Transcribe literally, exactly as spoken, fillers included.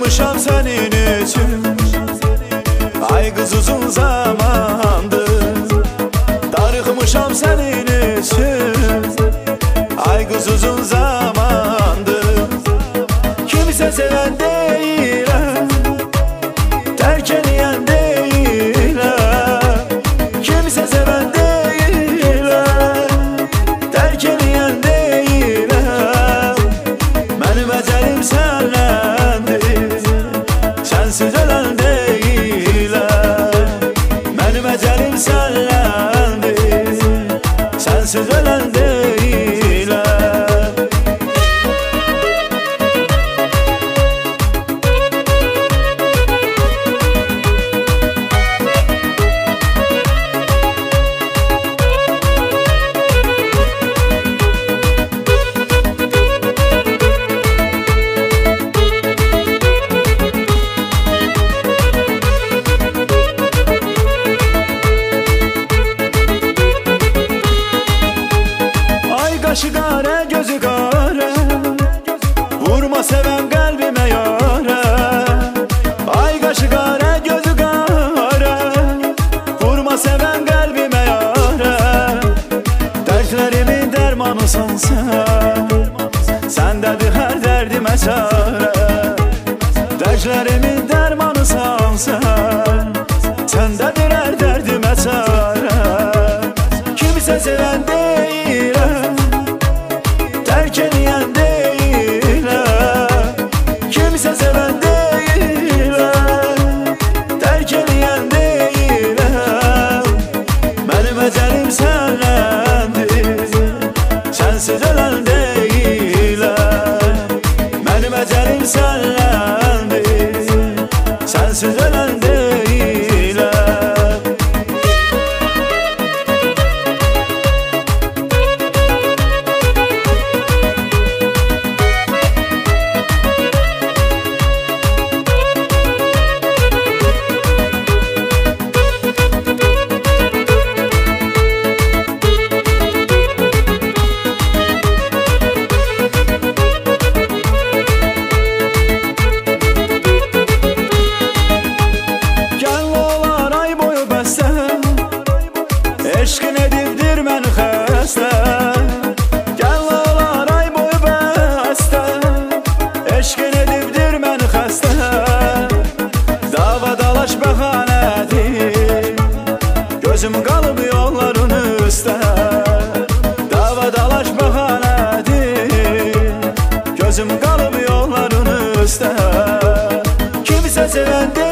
Darıxmışam senin için. Ay kız uzun zamandır darıxmışam senin için. Ay kız uzun zamandır kimse seven değilim, terk edeyen değilim. Kimse seven değilim, terk edeyen değilim. Benim ecelim senlendir, sensiz ölen değilim. Benim ecelim senlendir, sensiz ölen değilim. Kaşı kara, gözü kara, vurma seven kalbime yara. Ay kaşı kara, gözü kara, vurma seven kalbime yara. Dertlerimin dermanısan sen, sendedir her derdime çare. Dertlerimin dermanısan sen, sendedir her derdime çare. Kimse seven değilim, terk edeyen değilim. Kimse seven değilim, terk edeyen değilim. Benim ecelim senlendir, sensiz ölen değilim. Benim ecelim senlendir, sensiz ölen değilim. Eşkin edibdir məni xəstə, gəl olar ay boyu bəstə. Eşkin edibdir məni xəstə, dava dalaş bəhanədir, gözüm qalıb yolların üstə. Dava dalaş bəhanədir, gözüm qalıb yolların üstə. Kimsə sevən deyil,